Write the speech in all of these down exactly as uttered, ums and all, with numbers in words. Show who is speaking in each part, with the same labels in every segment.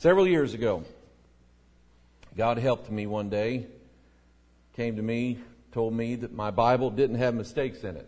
Speaker 1: Several years ago, God helped me one day, came to me, told me that my Bible didn't have mistakes in it.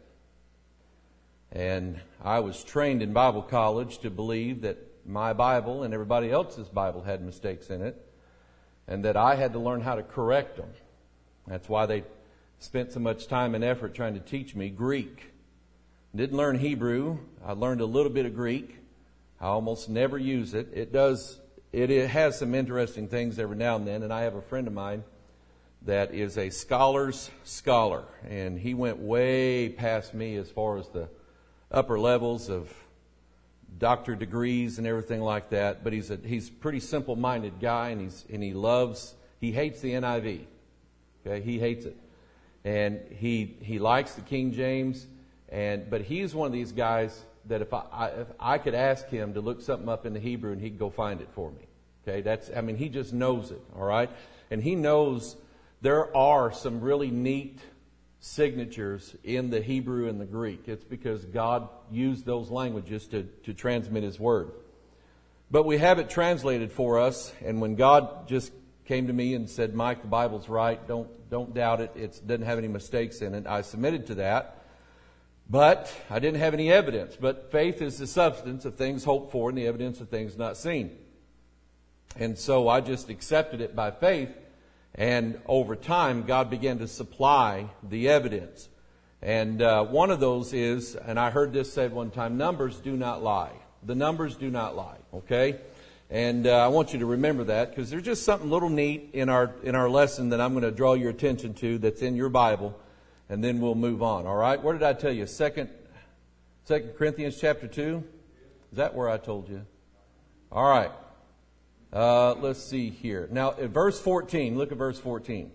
Speaker 1: And I was trained in Bible college to believe that my Bible and everybody else's Bible had mistakes in it, and that I had to learn how to correct them. That's why they spent so much time and effort trying to teach me Greek. Didn't learn Hebrew. I learned a little bit of Greek. I almost never use it. It does, it, it has some interesting things every now and then, and I have a friend of mine that is a scholar's scholar, and he went way past me as far as the upper levels of doctor degrees and everything like that. But he's a he's a pretty simple-minded guy, and he's and he loves he hates the N I V. Okay, he hates it, and he he likes the King James, and but he's one of these guys that if I, I if I could ask him to look something up in the Hebrew, and he'd go find it for me. Okay, that's I mean he just knows it. All right, and he knows there are some really neat signatures in the Hebrew and the Greek. It's because God used those languages to, to transmit His Word. But we have it translated for us, and when God just came to me and said, Mike, the Bible's right, don't don't doubt it, it doesn't have any mistakes in it, I submitted to that. But I didn't have any evidence. But faith is the substance of things hoped for and the evidence of things not seen. And so I just accepted it by faith. And over time, God began to supply the evidence. And uh, one of those is, and I heard this said one time, numbers do not lie. The numbers do not lie, okay? And uh, I want you to remember that, because there's just something little neat in our in our lesson that I'm going to draw your attention to that's in your Bible, and then we'll move on, all right? Where did I tell you? Second, Second Corinthians chapter two? Is that where I told you? All right. Uh, let's see here. Now, at verse fourteen, look at verse fourteen.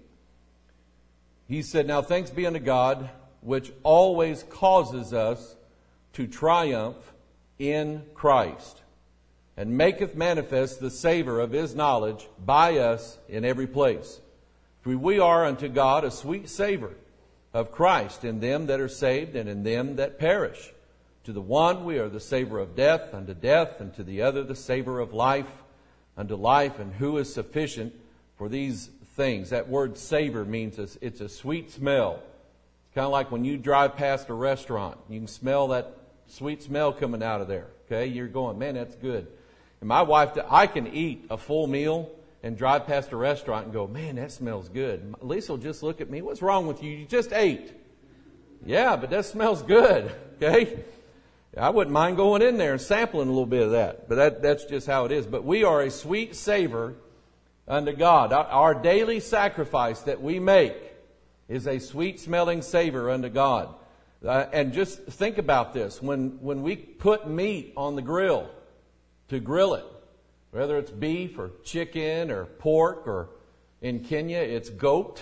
Speaker 1: He said, Now thanks be unto God, which always causes us to triumph in Christ, and maketh manifest the savor of His knowledge by us in every place. For we are unto God a sweet savor of Christ in them that are saved and in them that perish. To the one we are the savor of death unto death, and to the other the savor of life unto life. And who is sufficient for these things? That word savor means it's a sweet smell. It's kind of like when you drive past a restaurant. You can smell that sweet smell coming out of there. Okay, you're going, man, that's good. And my wife, I can eat a full meal and drive past a restaurant and go, man, that smells good. Lisa will just look at me, what's wrong with you? You just ate. Yeah, but that smells good. Okay. I wouldn't mind going in there and sampling a little bit of that, but that, that's just how it is. But we are a sweet savor unto God. Our, our daily sacrifice that we make is a sweet smelling savor unto God. Uh, and just think about this. When, when we put meat on the grill to grill it, whether it's beef or chicken or pork, or in Kenya it's goat,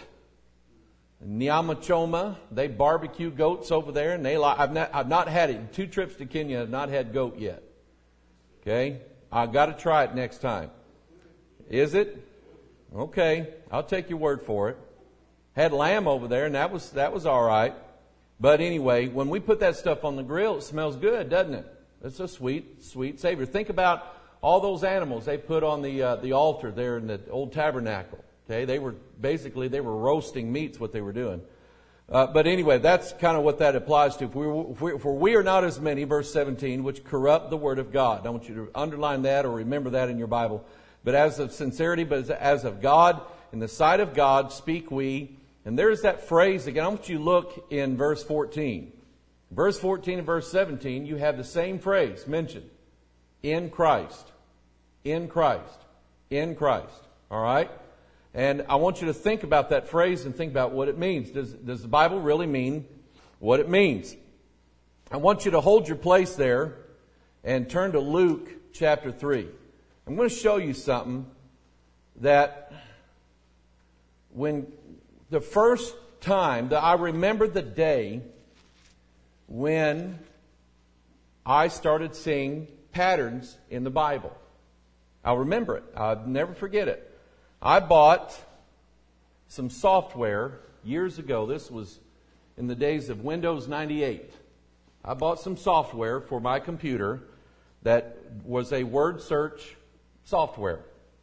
Speaker 1: Nyama choma, they barbecue goats over there, and they like. I've not, I've not had it. Two trips to Kenya, I've not had goat yet. Okay, I've got to try it next time. Is it? Okay, I'll take your word for it. Had lamb over there, and that was that was all right. But anyway, when we put that stuff on the grill, it smells good, doesn't it? It's a sweet, sweet savor. Think about all those animals they put on the uh, the altar there in the old tabernacle. Okay, they were basically they were roasting meats, what they were doing. Uh, but anyway, that's kind of what that applies to. If we, if we, for we are not as many, verse seventeen, which corrupt the word of God. I want you to underline that or remember that in your Bible. But as of sincerity, but as of God, in the sight of God, speak we. And there's that phrase again. I want you to look in verse fourteen. Verse fourteen and verse seventeen, you have the same phrase mentioned. In Christ. In Christ. In Christ. All right? And I want you to think about that phrase and think about what it means. Does, does the Bible really mean what it means? I want you to hold your place there and turn to Luke chapter three. I'm going to show you something that when the first time that I remember the day when I started seeing patterns in the Bible. I'll remember it. I'll never forget it. I bought some software years ago. This was in the days of Windows ninety-eight. I bought some software for my computer that was a word search software.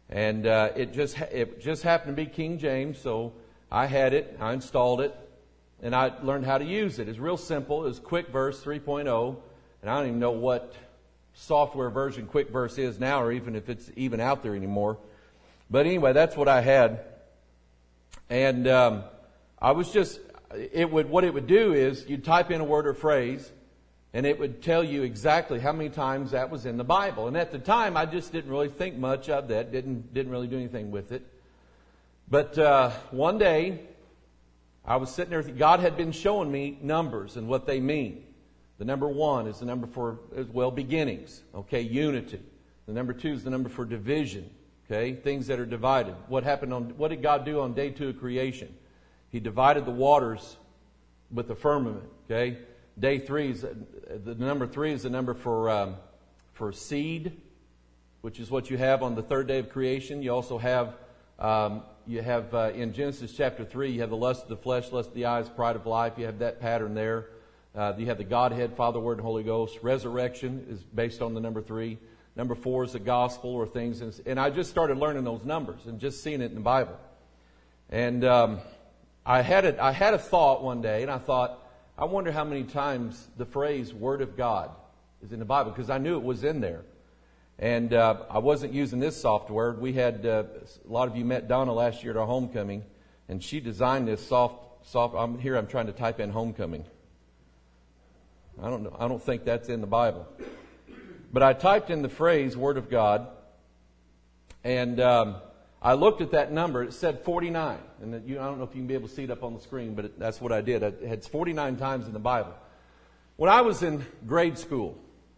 Speaker 1: And uh, it just ha- it just happened to be King James, so I had it, I installed it, and I learned how to use it. It's real simple. It's QuickVerse three point oh, and I don't even know what software version QuickVerse is now, or even if it's even out there anymore. But anyway, that's what I had. And um, I was just, it would what it would do is you'd type in a word or phrase, and it would tell you exactly how many times that was in the Bible. And at the time, I just didn't really think much of that, didn't didn't really do anything with it. But uh, one day, I was sitting there, God had been showing me numbers and what they mean. The number one is the number for, well, beginnings, okay, unity. The number two is the number for division, okay, things that are divided. What happened on, what did God do on day two of creation? He divided the waters with the firmament, okay. Day three is, the number three is the number for um, for seed, which is what you have on the third day of creation. You also have, um, you have uh, in Genesis chapter three, you have the lust of the flesh, lust of the eyes, pride of life. You have that pattern there. Uh, you have the Godhead, Father, Word, and Holy Ghost. Resurrection is based on the number three. Number four is the gospel or things. And I just started learning those numbers and just seeing it in the Bible. And um, I had a, I had a thought one day, and I thought, I wonder how many times the phrase Word of God is in the Bible, because I knew it was in there. And uh, I wasn't using this software. We had, uh, a lot of you met Donna last year at our homecoming, and she designed this soft, soft, I'm here, I'm trying to type in homecoming. I don't know, I don't think that's in the Bible. But I typed in the phrase Word of God, and um, I looked at that number. It said forty-nine. And you, I don't know if you can be able to see it up on the screen, but it, that's what I did. It had forty-nine times in the Bible. When I was in grade school,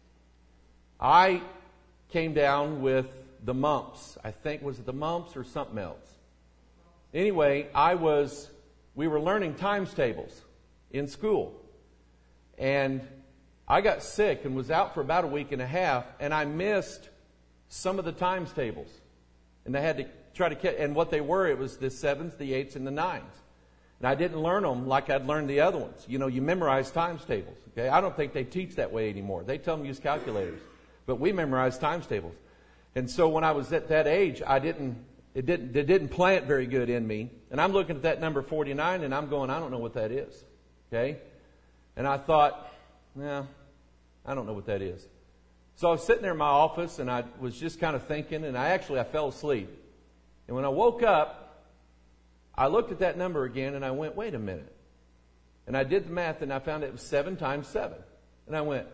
Speaker 1: I came down with the mumps. I think, was it the mumps or something else? Anyway, I was, we were learning times tables in school. And I got sick and was out for about a week and a half, and I missed some of the times tables. And I had to try to catch, and what they were, it was the sevens, the eights, and the nines. And I didn't learn them like I'd learned the other ones. You know, you memorize times tables. Okay, I don't think they teach that way anymore. They tell them to use calculators, but we memorize times tables. And so when I was at that age, I didn't, it didn't, it didn't plant very good in me. And I'm looking at that number forty-nine, and I'm going, I don't know what that is. Okay, and I thought, nah, I don't know what that is. So I was sitting there in my office, and I was just kind of thinking, and I actually I fell asleep. And when I woke up, I looked at that number again, and I went, wait a minute. And I did the math, and I found it was seven times seven. And I went,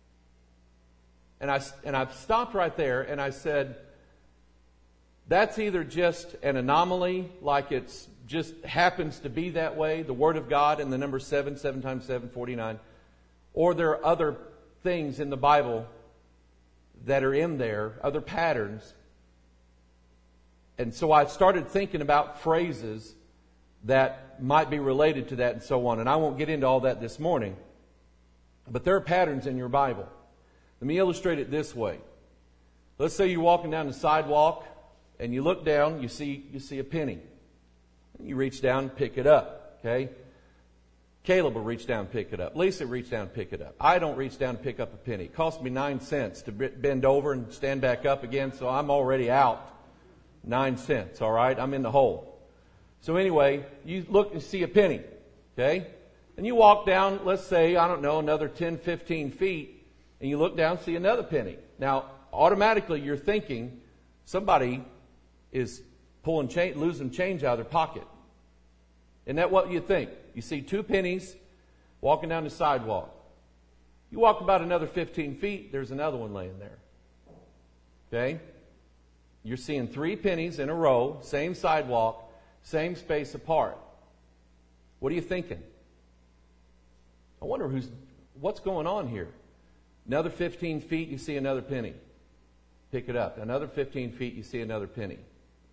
Speaker 1: and I, and I stopped right there, and I said, that's either just an anomaly, like it's just happens to be that way, the Word of God and the number seven, seven times seven, forty-nine, or there are other things in the Bible that are in there, other patterns. And so I started thinking about phrases that might be related to that and so on. And I won't get into all that this morning. But there are patterns in your Bible. Let me illustrate it this way. Let's say you're walking down the sidewalk and you look down, you see you see a penny. You reach down and pick it up. Okay? Caleb will reach down and pick it up. Lisa will reach down and pick it up. I don't reach down and pick up a penny. It cost me nine cents to bend over and stand back up again, so I'm already out. Nine cents, all right? I'm in the hole. So anyway, you look and see a penny, okay? And you walk down, let's say, I don't know, another ten, fifteen feet, and you look down and see another penny. Now, automatically you're thinking somebody is pulling change, losing change out of their pocket. Isn't that what you think? You see two pennies walking down the sidewalk. You walk about another fifteen feet, there's another one laying there. Okay? You're seeing three pennies in a row, same sidewalk, same space apart. What are you thinking? I wonder who's, what's going on here? Another fifteen feet, you see another penny. Pick it up. Another fifteen feet, you see another penny.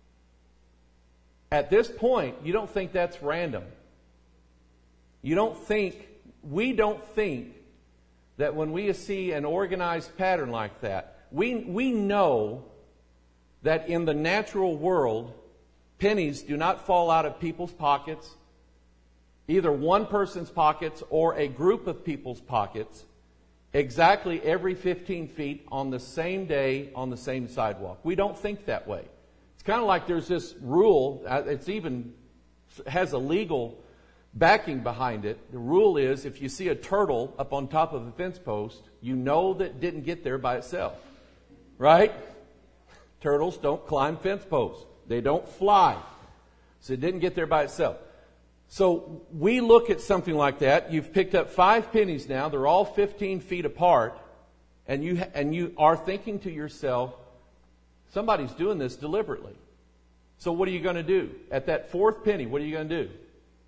Speaker 1: At this point, you don't think that's random. You don't think, we don't think that when we see an organized pattern like that, we, we know that in the natural world, pennies do not fall out of people's pockets, either one person's pockets or a group of people's pockets, exactly every fifteen feet on the same day on the same sidewalk. We don't think that way. It's kind of like there's this rule. It's even has a legal backing behind it. The rule is if you see a turtle up on top of a fence post, you know that it didn't get there by itself. Right? Turtles don't climb fence posts. They don't fly. So it didn't get there by itself. So we look at something like that. You've picked up five pennies now. They're all fifteen feet apart. And you, and you are thinking to yourself, somebody's doing this deliberately. So what are you going to do? At that fourth penny, what are you going to do?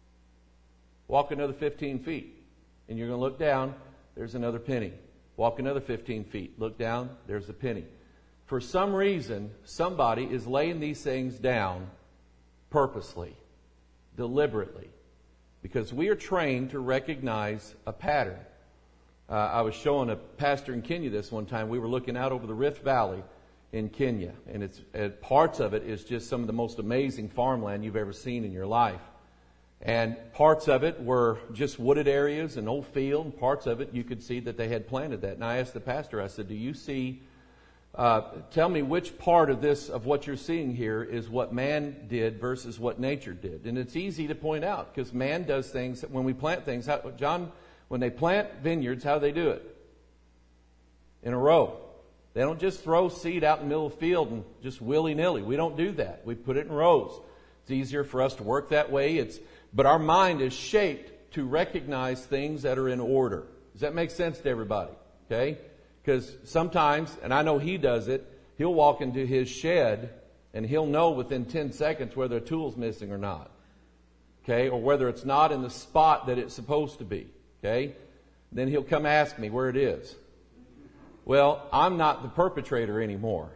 Speaker 1: Walk another fifteen feet. And you're going to look down, there's another penny. Walk another fifteen feet. Look down, there's a penny. For some reason, somebody is laying these things down purposely, deliberately. Because we are trained to recognize a pattern. Uh, I was showing a pastor in Kenya this one time. We were looking out over the Rift Valley in Kenya. And it's uh, parts of it is just some of the most amazing farmland you've ever seen in your life. And parts of it were just wooded areas, an old field. And parts of it you could see that they had planted that. And I asked the pastor, I said, do you see, uh, tell me which part of this, of what you're seeing here is what man did versus what nature did. And it's easy to point out because man does things, when we plant things, how, John, when they plant vineyards, how do they do it? In a row. They don't just throw seed out in the middle of the field and just willy-nilly. We don't do that. We put it in rows. It's easier for us to work that way. It's But our mind is shaped to recognize things that are in order. Does that make sense to everybody? Okay? Because sometimes, and I know he does it, he'll walk into his shed and he'll know within ten seconds whether a tool's missing or not. Okay? Or whether it's not in the spot that it's supposed to be. Okay? Then he'll come ask me where it is. Well, I'm not the perpetrator anymore.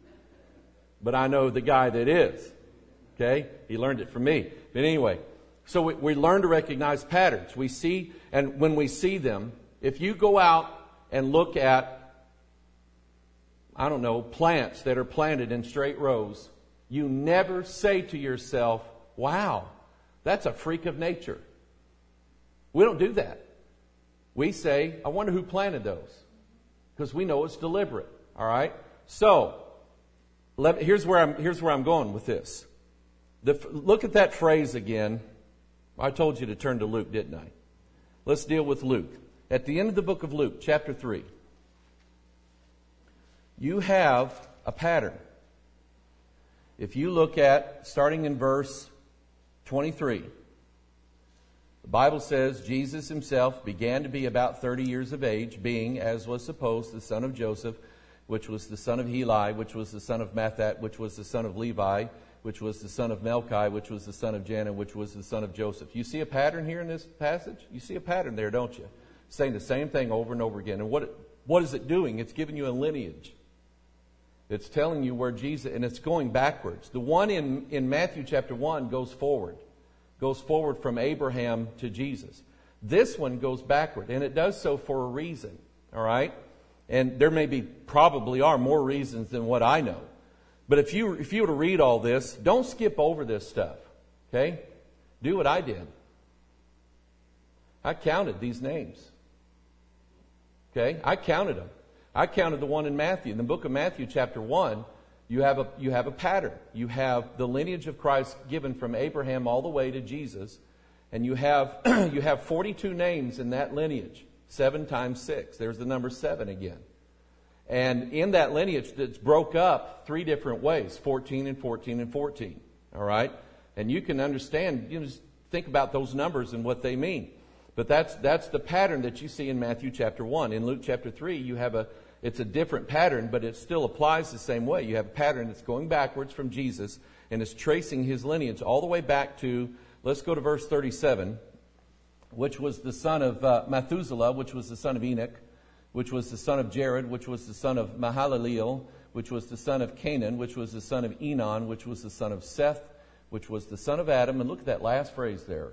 Speaker 1: But I know the guy that is. Okay? He learned it from me. But anyway, so we, we learn to recognize patterns. We see, and when we see them, if you go out and look at, I don't know, plants that are planted in straight rows, you never say to yourself, wow, that's a freak of nature. We don't do that. We say, I wonder who planted those. Because we know it's deliberate. All right? So, let, here's where I'm here's where I'm going with this. The, look at that phrase again. I told you to turn to Luke, didn't I? Let's deal with Luke. At the end of the book of Luke, chapter three, you have a pattern. If you look at, starting in verse twenty-three, the Bible says, Jesus himself began to be about thirty years of age, being, as was supposed, the son of Joseph, which was the son of Heli, which was the son of Mathat, which was the son of Levi, which was the son of Melchi, which was the son of Janna, which was the son of Joseph. You see a pattern here in this passage? You see a pattern there, don't you? Saying the same thing over and over again. And what, what is it doing? It's giving you a lineage. It's telling you where Jesus, and it's going backwards. The one in, in Matthew chapter one goes forward. Goes forward from Abraham to Jesus. This one goes backward, and it does so for a reason. All right? And there may be, probably are more reasons than what I know. But if you if you were to read all this, don't skip over this stuff. Okay? Do what I did. I counted these names. Okay? I counted them. I counted the one in Matthew. In the book of Matthew, chapter one, you have a you have a pattern. You have the lineage of Christ given from Abraham all the way to Jesus, and you have you have forty-two names in that lineage. Seven times six. There's the number seven again. And in that lineage, that's broke up three different ways: fourteen and fourteen and fourteen. All right, and you can understand. You know, just think about those numbers and what they mean. But that's that's the pattern that you see in Matthew chapter one. In Luke chapter three, you have a it's a different pattern, but it still applies the same way. You have a pattern that's going backwards from Jesus and is tracing his lineage all the way back to, let's go to verse thirty-seven, which was the son of uh, Methuselah, which was the son of Enoch, which was the son of Jared, which was the son of Mahalaleel, which was the son of Canaan, which was the son of Enon, which was the son of Seth, which was the son of Adam. And look at that last phrase there.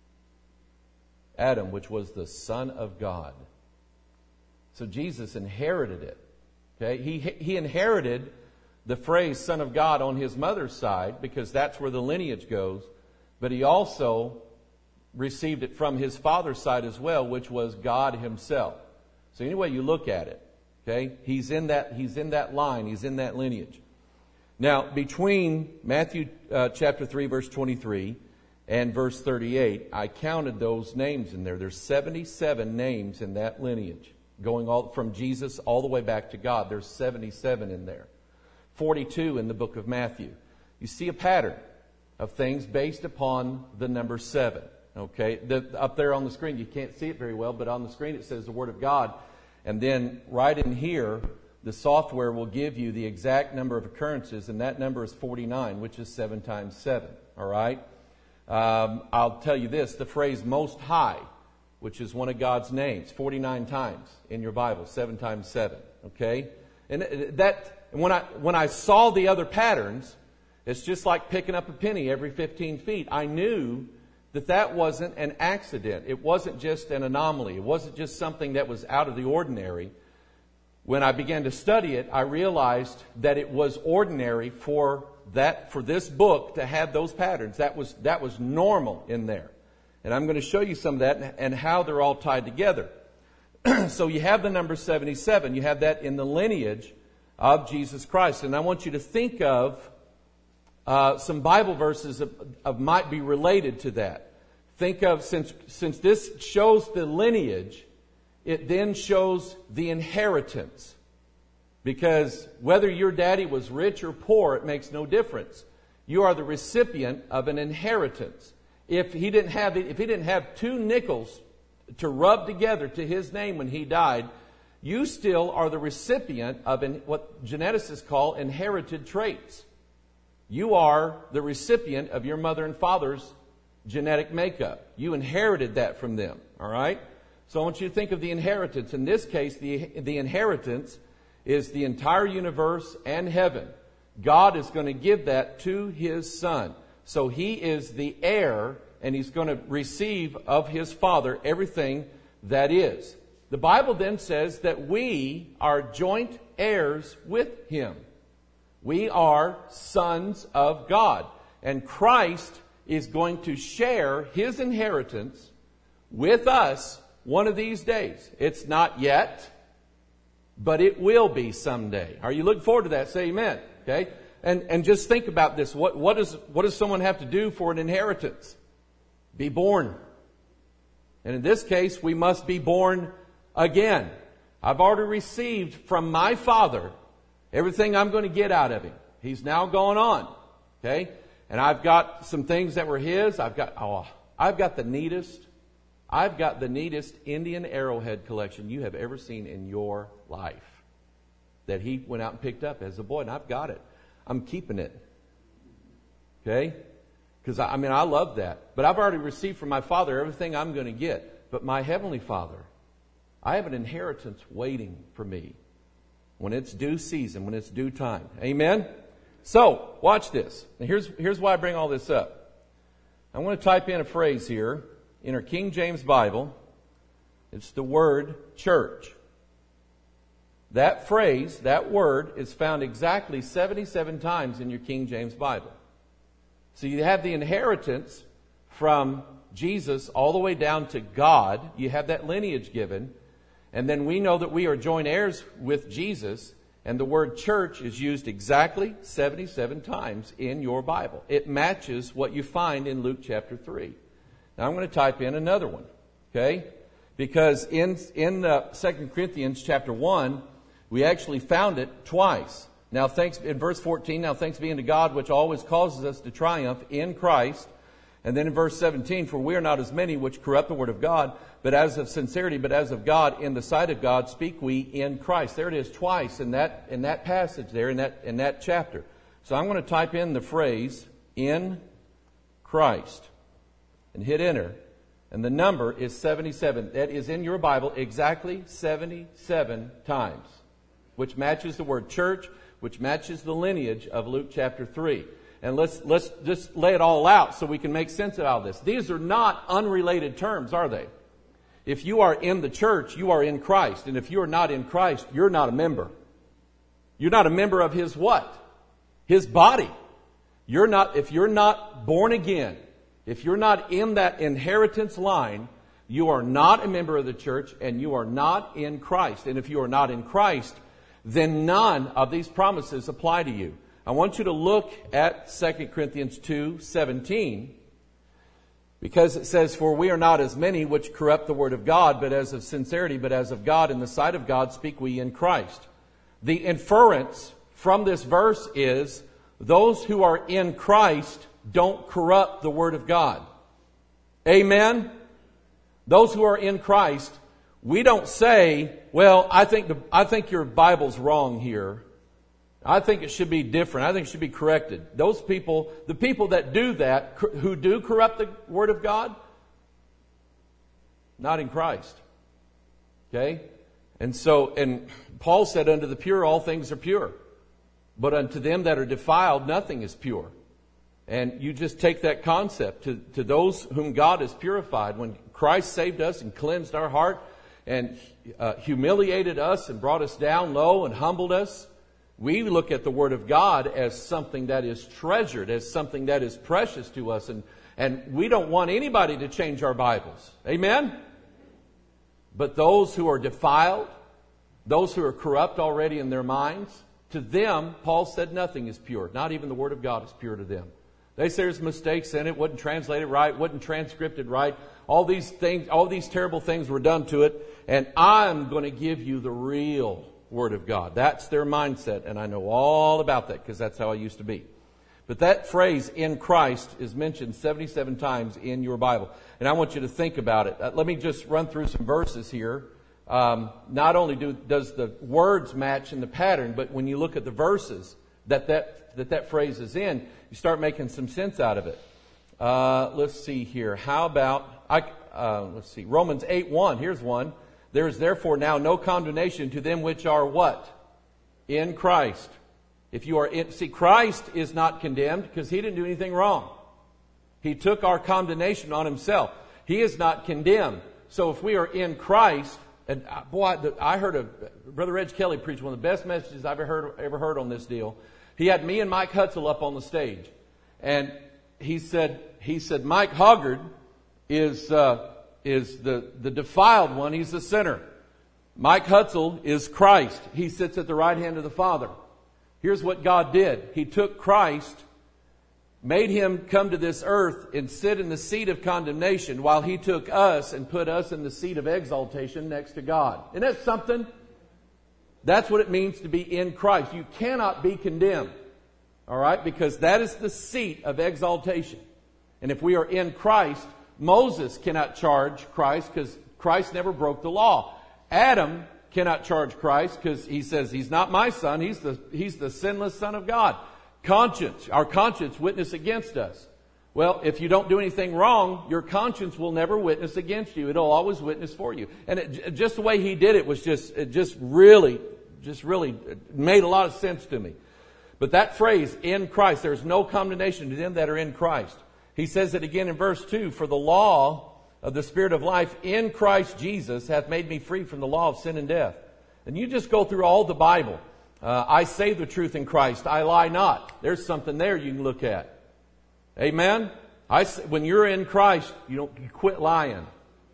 Speaker 1: Adam, which was the Son of God. So Jesus inherited it. Okay, he he inherited the phrase Son of God on his mother's side because that's where the lineage goes. But he also received it from his father's side as well, which was God himself. So anyway you look at it, okay, he's in that he's in that line, he's in that lineage. Now, between Matthew uh, chapter three, verse twenty-three, and verse thirty-eight, I counted those names in there. There's seventy-seven names in that lineage, going all from Jesus all the way back to God. There's seventy-seven in there. forty-two in the book of Matthew. You see a pattern of things based upon the number seven. Okay, the, up there on the screen, you can't see it very well, but on the screen it says the Word of God. And then right in here, the software will give you the exact number of occurrences, and that number is forty-nine, which is seven times seven. All right? Um, I'll tell you this, the phrase Most High, which is one of God's names, forty-nine times in your Bible, seven times seven. Okay? And that, when I, when I saw the other patterns, it's just like picking up a penny every fifteen feet. I knew that that wasn't an accident. It wasn't just an anomaly. It wasn't just something that was out of the ordinary. When I began to study it, I realized that it was ordinary for that, for this book to have those patterns. That was, that was normal in there. And I'm going to show you some of that and, and how they're all tied together. So you have the number seventy-seven. You have that in the lineage of Jesus Christ. And I want you to think of Uh, some Bible verses of, of might be related to that. Think of, since, since this shows the lineage, it then shows the inheritance. Because whether your daddy was rich or poor, it makes no difference. You are the recipient of an inheritance. If he didn't have it, if he didn't have two nickels to rub together to his name when he died, you still are the recipient of an, what geneticists call inherited traits. You are the recipient of your mother and father's genetic makeup. You inherited that from them. All right? So I want you to think of the inheritance. In this case, the, the inheritance is the entire universe and heaven. God is going to give that to His Son. So He is the heir, and He's going to receive of His Father everything that is. The Bible then says that we are joint heirs with Him. We are sons of God. And Christ is going to share His inheritance with us one of these days. It's not yet, but it will be someday. Are you looking forward to that? Say amen. Okay? And and just think about this. What what does what does someone have to do for an inheritance? Be born. And in this case, we must be born again. I've already received from my Father everything I'm going to get out of Him. He's now gone on. Okay? And I've got some things that were His. I've got, oh, I've got the neatest, I've got the neatest Indian arrowhead collection you have ever seen in your life. That He went out and picked up as a boy. And I've got it. I'm keeping it. Okay? Because, I, I mean, I love that. But I've already received from my Father everything I'm going to get. But my Heavenly Father, I have an inheritance waiting for me. When it's due season, when it's due time. Amen? So, watch this. And here's, here's why I bring all this up. I want to type in a phrase here in our King James Bible. It's the word church. That phrase, that word, is found exactly seventy-seven times in your King James Bible. So you have the inheritance from Jesus all the way down to God. You have that lineage given. And then we know that we are joint heirs with Jesus, and the word church is used exactly seventy-seven times in your Bible. It matches what you find in Luke chapter three. Now I'm going to type in another one, okay? Because in in uh, Second Corinthians chapter one, we actually found it twice. Now thanks in verse fourteen, now thanks be unto God which always causes us to triumph in Christ. And then in verse seventeen, for we are not as many which corrupt the word of God, but as of sincerity, but as of God, in the sight of God, speak we in Christ. There it is twice in that in that passage there, in that in that chapter. So I'm going to type in the phrase, in Christ, and hit enter. And the number is seventy-seven. That is in your Bible exactly seventy-seven times, which matches the word church, which matches the lineage of Luke chapter three. And let's let's just lay it all out so we can make sense of all this. These are not unrelated terms, are they? If you are in the church, you are in Christ. And if you are not in Christ, you're not a member. You're not a member of His what? His body. You're not, if you're not born again, if you're not in that inheritance line, you are not a member of the church and you are not in Christ. And if you are not in Christ, then none of these promises apply to you. I want you to look at Second Corinthians two seventeen, because it says, "For we are not as many which corrupt the word of God, but as of sincerity, but as of God, in the sight of God speak we in Christ." The inference from this verse is, those who are in Christ don't corrupt the word of God. Amen? Those who are in Christ, we don't say, well, I think the, I think your Bible's wrong here. I think it should be different. I think it should be corrected. Those people, the people that do that, who do corrupt the Word of God, not in Christ. Okay? And so, and Paul said, unto the pure all things are pure. But unto them that are defiled, nothing is pure. And you just take that concept to, to those whom God has purified. When Christ saved us and cleansed our heart and uh, humiliated us and brought us down low and humbled us, we look at the Word of God as something that is treasured, as something that is precious to us. And, and we don't want anybody to change our Bibles. Amen? But those who are defiled, those who are corrupt already in their minds, to them, Paul said nothing is pure. Not even the Word of God is pure to them. They say there's mistakes in it, wasn't translated right, wasn't transcripted right. All these things, all these terrible things were done to it. And I'm going to give you the real Word of God. That's their mindset. And I know all about that because that's how I used to be. But that phrase, in Christ, is mentioned seventy-seven times in your Bible. And I want you to think about it. Uh, let me just run through some verses here. Um, not only do, does the words match in the pattern, but when you look at the verses that that, that, that phrase is in, you start making some sense out of it. Uh, let's see here. How about, I, uh, let's see, Romans eight one. Here's one. There is therefore now no condemnation to them which are what? In Christ. If you are in, see, Christ is not condemned because He didn't do anything wrong. He took our condemnation on Himself. He is not condemned. So if we are in Christ, and boy, I heard a, Brother Reg Kelly preach one of the best messages I've ever heard, ever heard on this deal. He had me and Mike Hutzel up on the stage. And he said, he said, Mike Hoggard is, uh, is the, the defiled one. He's the sinner. Mike Hutzel is Christ. He sits at the right hand of the Father. Here's what God did. He took Christ, made Him come to this earth and sit in the seat of condemnation while He took us and put us in the seat of exaltation next to God. Isn't that something? That's what it means to be in Christ. You cannot be condemned. All right? Because that is the seat of exaltation. And if we are in Christ, Moses cannot charge Christ because Christ never broke the law. Adam cannot charge Christ because he says he's not my son. He's the, he's the sinless Son of God. Conscience, our conscience witness against us. Well, if you don't do anything wrong, your conscience will never witness against you. It'll always witness for you. And it, just the way he did it was just, it just really, just really made a lot of sense to me. But that phrase, in Christ, there's no condemnation to them that are in Christ. He says it again in verse two, for the law of the Spirit of life in Christ Jesus hath made me free from the law of sin and death. And you just go through all the Bible. Uh, I say the truth in Christ. I lie not. There's something there you can look at. Amen? I, when you're in Christ, you don't you quit lying.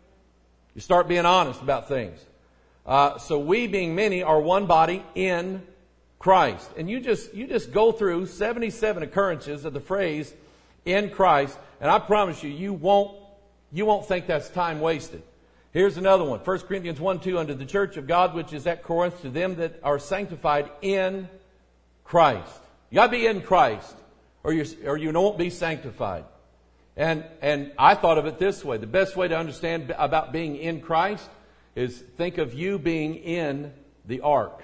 Speaker 1: You start being honest about things. Uh, so we, being many, are one body in Christ. And you just you just go through seventy-seven occurrences of the phrase in Christ, and I promise you, you won't you won't think that's time wasted. Here's another one. First Corinthians one two, unto the church of God which is at Corinth, to them that are sanctified in Christ. You got to be in Christ, or you or you won't be sanctified. And and I thought of it this way: the best way to understand about being in Christ is think of you being in the ark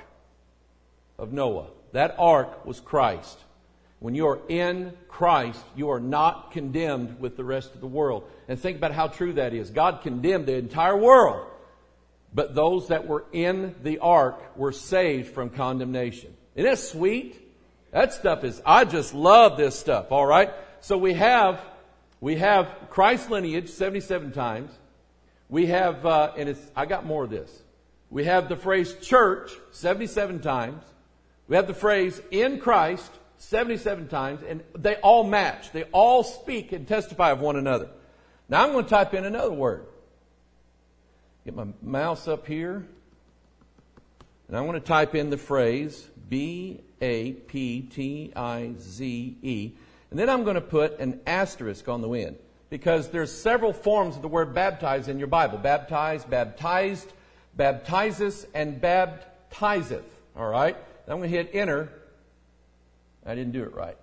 Speaker 1: of Noah. That ark was Christ. When you are in Christ, you are not condemned with the rest of the world. And think about how true that is. God condemned the entire world. But those that were in the ark were saved from condemnation. Isn't that sweet? That stuff is, I just love this stuff, all right? So we have, we have Christ's lineage seventy-seven times. We have, uh, and it's, I got more of this. We have the phrase church seventy-seven times. We have the phrase in Christ seventy-seven times, and they all match. They all speak and testify of one another. Now I'm going to type in another word. Get my mouse up here. And I'm going to type in the phrase, be A P T I Z E. And then I'm going to put an asterisk on the end, because there's several forms of the word baptize in your Bible. Baptize, baptized, baptizes, and baptizeth. All right? Now I'm going to hit enter. I didn't do it right.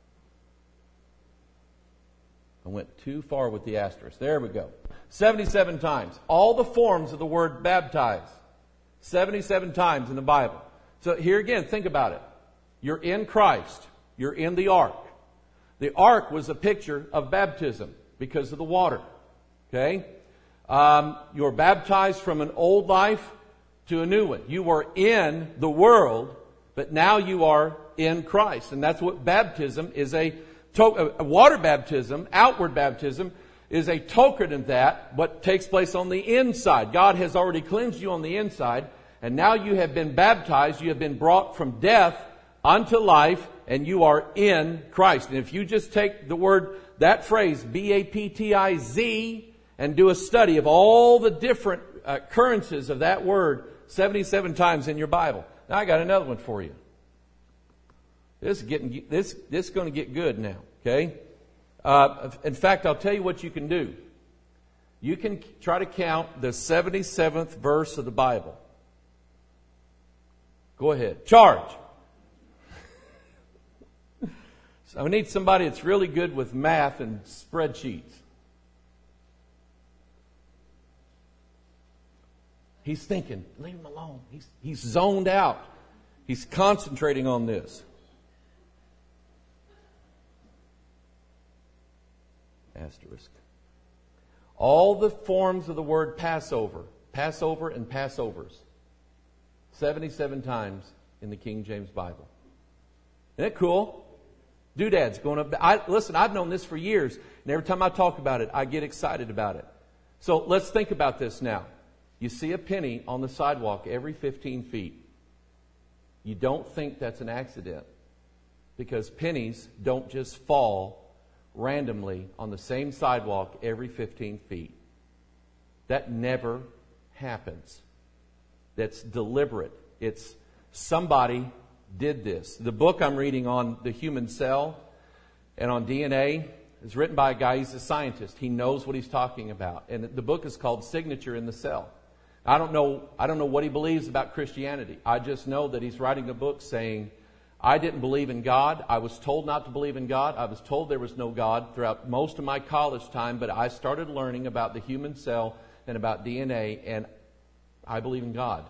Speaker 1: I went too far with the asterisk. There we go. seventy-seven times. All the forms of the word baptize. seventy-seven times in the Bible. So here again, think about it. You're in Christ. You're in the ark. The ark was a picture of baptism because of the water. Okay? Um, you're baptized from an old life to a new one. You were in the world, but now you are in Christ. And that's what baptism is. A, to- a water baptism, outward baptism, is a token of that, what takes place on the inside. God has already cleansed you on the inside, and now you have been baptized. You have been brought from death unto life, and you are in Christ. And if you just take the word, that phrase, B A P T I Z, and do a study of all the different uh, occurrences of that word seventy-seven times in your Bible. Now I got another one for you. This is getting this this is going to get good now. Okay. Uh, in fact, I'll tell you what you can do. You can try to count the seventy-seventh verse of the Bible. Go ahead. Charge. So I need somebody that's really good with math and spreadsheets. He's thinking, leave him alone. He's, he's zoned out. He's concentrating on this. Asterisk. All the forms of the word Passover, Passover and Passovers, seventy-seven times in the King James Bible. Isn't that cool? Doodads going up. I, listen, I've known this for years, and every time I talk about it, I get excited about it. So let's think about this now. You see a penny on the sidewalk every fifteen feet. You don't think that's an accident, because pennies don't just fall randomly on the same sidewalk every fifteen feet. That never happens. That's deliberate. It's somebody did this. The book I'm reading on the human cell and on D N A is written by a guy, he's a scientist. He knows what he's talking about. And the book is called Signature in the Cell. I don't know, I don't know what he believes about Christianity. I just know that he's writing a book saying, I didn't believe in God. I was told not to believe in God. I was told there was no God throughout most of my college time, but I started learning about the human cell and about D N A, and I believe in God.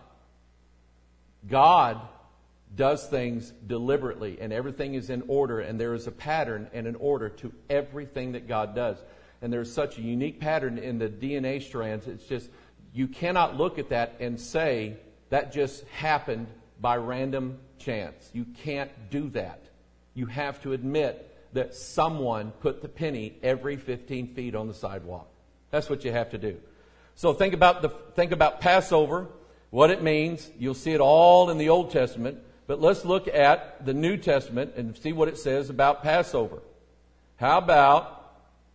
Speaker 1: God does things deliberately, and everything is in order, and there is a pattern and an order to everything that God does. And there's such a unique pattern in the D N A strands. It's just, you cannot look at that and say that just happened by random chance. You can't do that. You have to admit that someone put the penny every fifteen feet on the sidewalk. That's what you have to do. So think about the think about Passover, what it means. You'll see it all in the Old Testament. But let's look at the New Testament and see what it says about Passover. How about,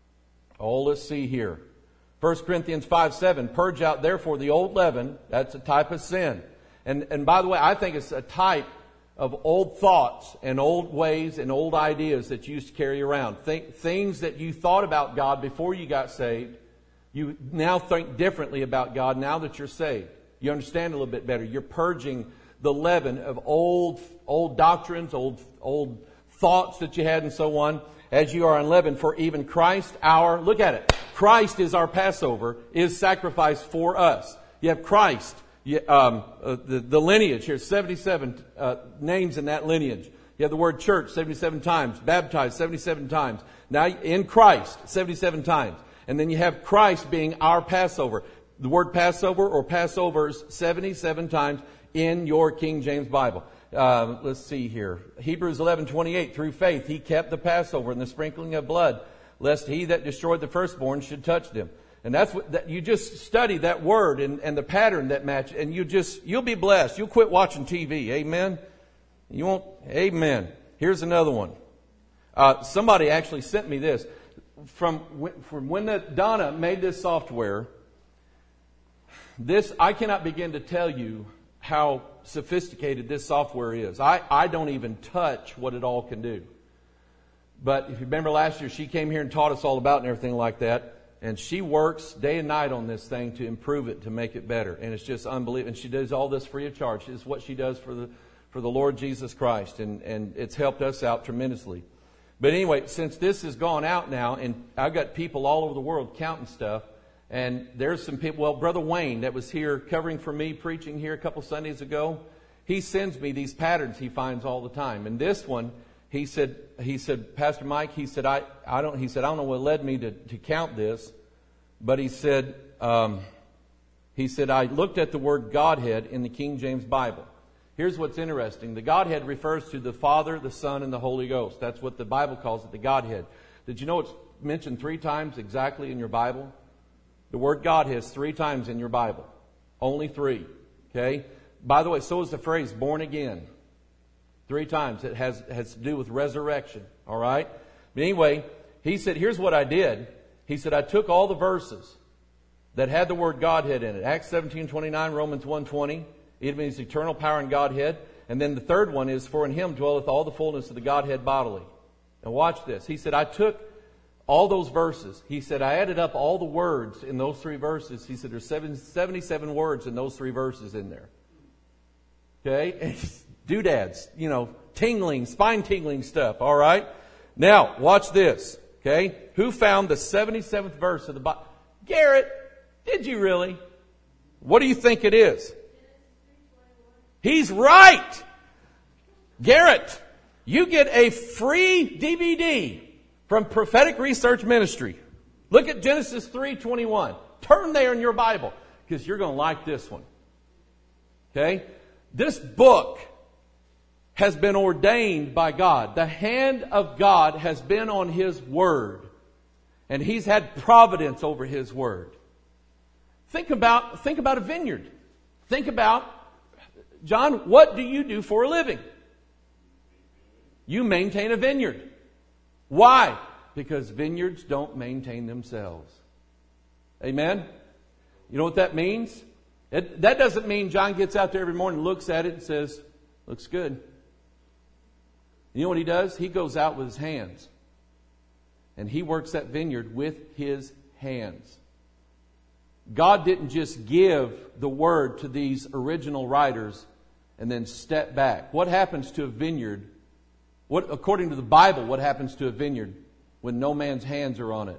Speaker 1: oh, let's see here. First Corinthians five seven, purge out therefore the old leaven. That's a type of sin. And, and by the way, I think it's a type of old thoughts and old ways and old ideas that you used to carry around. Think, things that you thought about God before you got saved, you now think differently about God now that you're saved. You understand a little bit better. You're purging the leaven of old old doctrines, old old thoughts that you had and so on, as you are unleavened. For even Christ, our, look at it, Christ is our Passover, is sacrificed for us. You have Christ, you, um, uh, the, the lineage here, seventy-seven uh, names in that lineage. You have the word church seventy-seven times, baptized seventy-seven times. Now in Christ, seventy-seven times. And then you have Christ being our Passover. The word Passover or Passovers seventy-seven times in your King James Bible. Uh, let's see here. Hebrews eleven twenty-eight, through faith he kept the Passover and the sprinkling of blood, lest he that destroyed the firstborn should touch them. And that's what that, you just study that word and, and the pattern that match, and you just you'll be blessed. You'll quit watching T V. Amen. You won't. Amen. Here's another one. Uh, somebody actually sent me this from from when the, Donna made this software. This I cannot begin to tell you how sophisticated this software is. I, I don't even touch what it all can do. But if you remember last year, she came here and taught us all about it and everything like that. And she works day and night on this thing to improve it, to make it better. And it's just unbelievable. And she does all this free of charge. It's what she does for the for the Lord Jesus Christ. And, and it's helped us out tremendously. But anyway, since this has gone out now, and I've got people all over the world counting stuff, and there's some people, well, Brother Wayne that was here covering for me, preaching here a couple Sundays ago, he sends me these patterns he finds all the time. And this one, he said, he said, Pastor Mike, he said, I, I don't, he said, I don't know what led me to, to count this, but he said, um, he said, I looked at the word Godhead in the King James Bible. Here's what's interesting. The Godhead refers to the Father, the Son, and the Holy Ghost. That's what the Bible calls it, the Godhead. Did you know it's mentioned three times exactly in your Bible? The word Godhead is three times in your Bible. Only three. Okay? By the way, so is the phrase born again. Three times. It has, has to do with resurrection. All right? But anyway, he said, here's what I did. He said, I took all the verses that had the word Godhead in it. Acts seventeen twenty-nine, Romans one twenty. It means eternal power and Godhead. And then the third one is, for in him dwelleth all the fullness of the Godhead bodily. Now watch this. He said, I took all those verses. He said, I added up all the words in those three verses. He said, there's seventy-seven words in those three verses in there. Okay? Doodads, you know, tingling, spine-tingling stuff. All right? Now, watch this. Okay? Who found the seventy-seventh verse of the Bible? Garrett, did you really? What do you think it is? He's right. Garrett, you get a free D V D from Prophetic Research Ministry. Look at Genesis three twenty-one. Turn there in your Bible because you're going to like this one. Okay? This book has been ordained by God. The hand of God has been on His Word. And He's had providence over His Word. Think about, think about a vineyard. Think about, John, what do you do for a living? You maintain a vineyard. Why? Because vineyards don't maintain themselves. Amen? You know what that means? It, that doesn't mean John gets out there every morning, looks at it and says, looks good. You know what he does? He goes out with his hands. And he works that vineyard with his hands. God didn't just give the word to these original writers and then step back. What happens to a vineyard? What, according to the Bible, what happens to a vineyard when no man's hands are on it?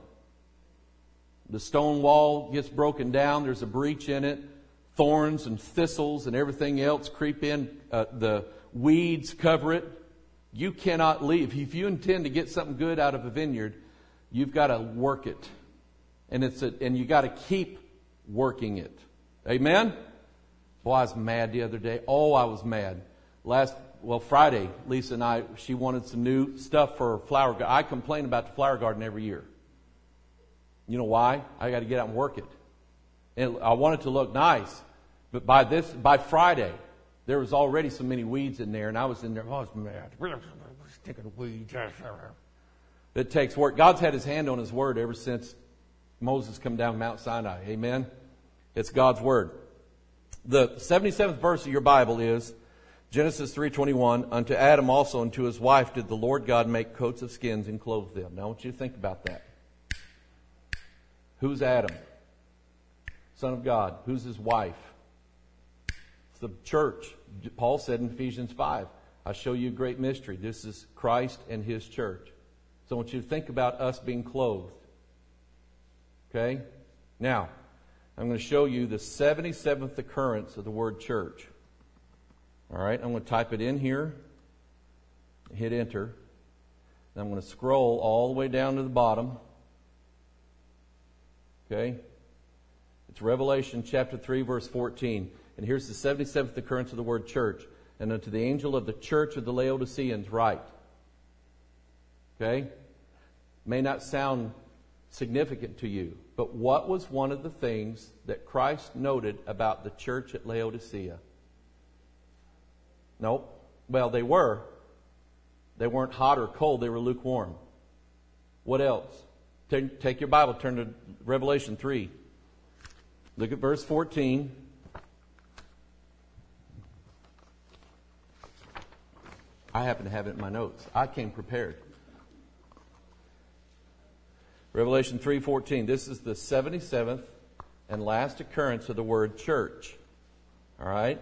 Speaker 1: The stone wall gets broken down. There's a breach in it. Thorns and thistles and everything else creep in. Uh, the weeds cover it. You cannot leave. If you intend to get something good out of a vineyard, you've got to work it. And it's a, and you got to keep working it. Amen? Boy, I was mad the other day. Oh, I was mad. Last, well, Friday, Lisa and I, she wanted some new stuff for her flower garden. I complain about the flower garden every year. You know why? I got to get out and work it. And I want it to look nice. But by this, by Friday, there was already so many weeds in there, and I was in there. Oh, I was mad. Sticking weeds. It takes work. God's had His hand on His Word ever since Moses come down Mount Sinai. Amen? It's God's Word. The seventy-seventh verse of your Bible is Genesis three twenty-one. Unto Adam also and to his wife did the Lord God make coats of skins and clothe them. Now I want you to think about that. Who's Adam? Son of God. Who's his wife? It's the church. Paul said in Ephesians five, I show you a great mystery. This is Christ and His church. So I want you to think about us being clothed. Okay? Now, I'm going to show you the seventy-seventh occurrence of the word church. All right? I'm going to type it in here. Hit enter. And I'm going to scroll all the way down to the bottom. Okay? It's Revelation chapter three, verse fourteen. And here's the seventy-seventh occurrence of the word church. And unto the angel of the church of the Laodiceans write. Okay? May not sound significant to you. But what was one of the things that Christ noted about the church at Laodicea? Nope. Well, they were. They weren't hot or cold. They were lukewarm. What else? Take, take your Bible. Turn to Revelation three. Look at verse fourteen. I happen to have it in my notes. I came prepared. Revelation three fourteen. This is the seventy-seventh and last occurrence of the word church. All right?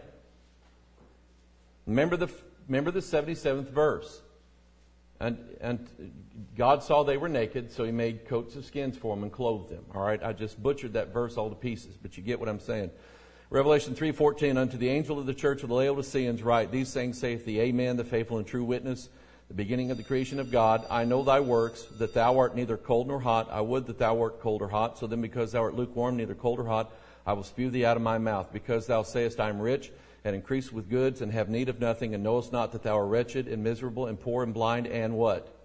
Speaker 1: Remember the remember the seventy-seventh verse. And, and God saw they were naked, so He made coats of skins for them and clothed them. All right? I just butchered that verse all to pieces, but you get what I'm saying. Revelation three fourteen. Unto the angel of the church of the Laodiceans write, These things saith the Amen, the faithful and true witness, the beginning of the creation of God. I know thy works, that thou art neither cold nor hot. I would that thou wert cold or hot. So then because thou art lukewarm, neither cold or hot, I will spew thee out of my mouth. Because thou sayest, I am rich, and increase with goods, and have need of nothing, and knowest not that thou art wretched, and miserable, and poor, and blind, and what?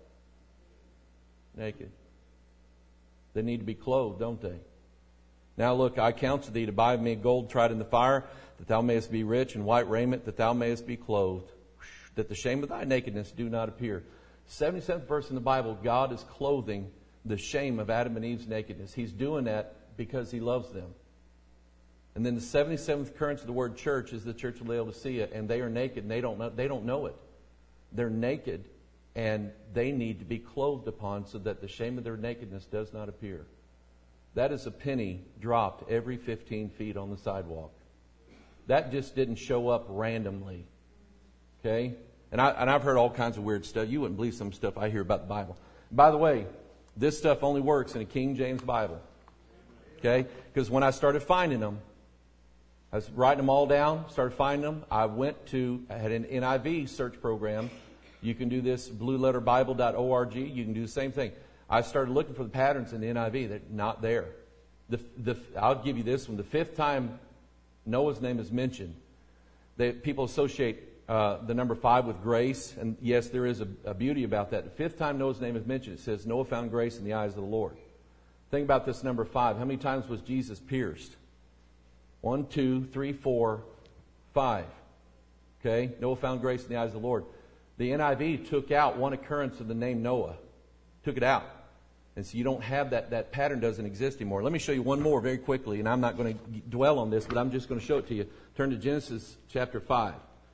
Speaker 1: Naked. They need to be clothed, don't they? Now look, I counsel thee to buy of me gold tried in the fire, that thou mayest be rich, and white raiment, that thou mayest be clothed, that the shame of thy nakedness do not appear. seventy-seventh verse in the Bible, God is clothing the shame of Adam and Eve's nakedness. He's doing that because He loves them. And then the seventy-seventh occurrence of the word church is the church of Laodicea, and they are naked, and they don't know, they don't know it. They're naked, and they need to be clothed upon so that the shame of their nakedness does not appear. That is a penny dropped every fifteen feet on the sidewalk. That just didn't show up randomly. Okay? And, I, and I've heard all kinds of weird stuff. You wouldn't believe some stuff I hear about the Bible. By the way, this stuff only works in a King James Bible. Okay? Because when I started finding them, I was writing them all down, started finding them. I went to, I had an N I V search program. You can do this, blue letter bible dot org. You can do the same thing. I started looking for the patterns in the N I V. They're not there. The, the, I'll give you this one. The fifth time Noah's name is mentioned, they, people associate uh, the number five with grace. And yes, there is a, a beauty about that. The fifth time Noah's name is mentioned, it says, Noah found grace in the eyes of the Lord. Think about this number five. How many times was Jesus pierced? One, two, three, four, five. Okay? Noah found grace in the eyes of the Lord. The N I V took out one occurrence of the name Noah. Took it out. And so you don't have that, that pattern doesn't exist anymore. Let me show you one more very quickly, and I'm not going to dwell on this, but I'm just going to show it to you. Turn to Genesis chapter five.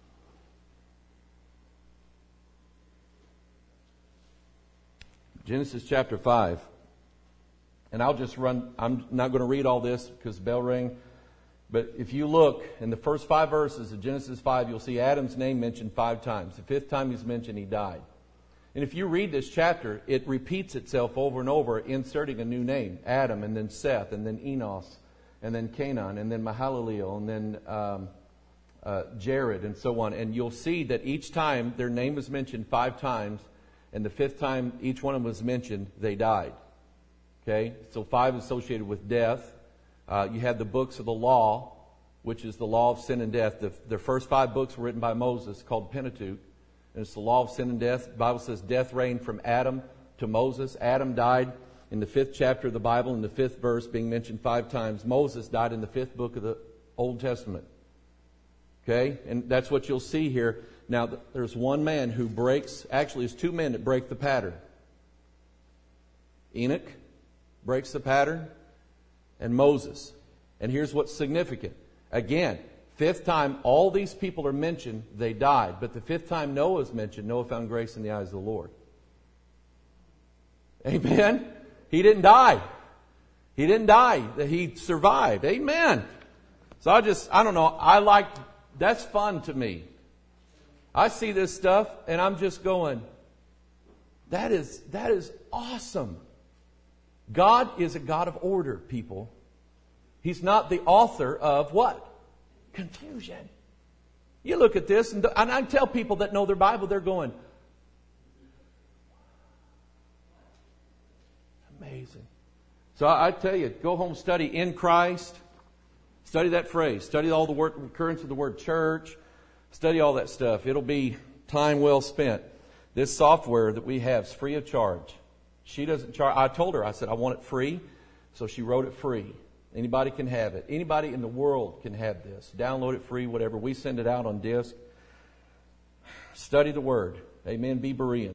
Speaker 1: Genesis chapter five. And I'll just run, I'm not going to read all this because the bell rang. But if you look in the first five verses of Genesis five, you'll see Adam's name mentioned five times. The fifth time he's mentioned, he died. And if you read this chapter, it repeats itself over and over, inserting a new name. Adam, and then Seth, and then Enos, and then Canaan, and then Mahalaleel, and then um, uh, Jared, and so on. And you'll see that each time their name was mentioned five times, and the fifth time each one of them was mentioned, they died. Okay? So five is associated with death. Uh, you have the books of the law, which is the law of sin and death. The, the first five books were written by Moses, called Pentateuch. And it's the law of sin and death. The Bible says death reigned from Adam to Moses. Adam died in the fifth chapter of the Bible, in the fifth verse, being mentioned five times. Moses died in the fifth book of the Old Testament. Okay? And that's what you'll see here. Now, there's one man who breaks, actually, there's two men that break the pattern. Enoch breaks the pattern, and Moses. And here's what's significant. Again, fifth time all these people are mentioned, they died. But the fifth time Noah is mentioned, Noah found grace in the eyes of the Lord. Amen? He didn't die. He didn't die. He survived. Amen. So I just, I don't know, I like, that's fun to me. I see this stuff and I'm just going, that is, that is awesome. God is a God of order, people. He's not the author of what? Confusion. You look at this, and, and I tell people that know their Bible, they're going, amazing. So I, I tell you, go home, study in Christ. Study that phrase. Study all the word, occurrence of the word church. Study all that stuff. It'll be time well spent. This software that we have is free of charge. She doesn't charge. I told her, I said, I want it free. So she wrote it free. Anybody can have it. Anybody in the world can have this. Download it free, whatever. We send it out on disc. Study the Word. Amen. Be Berean.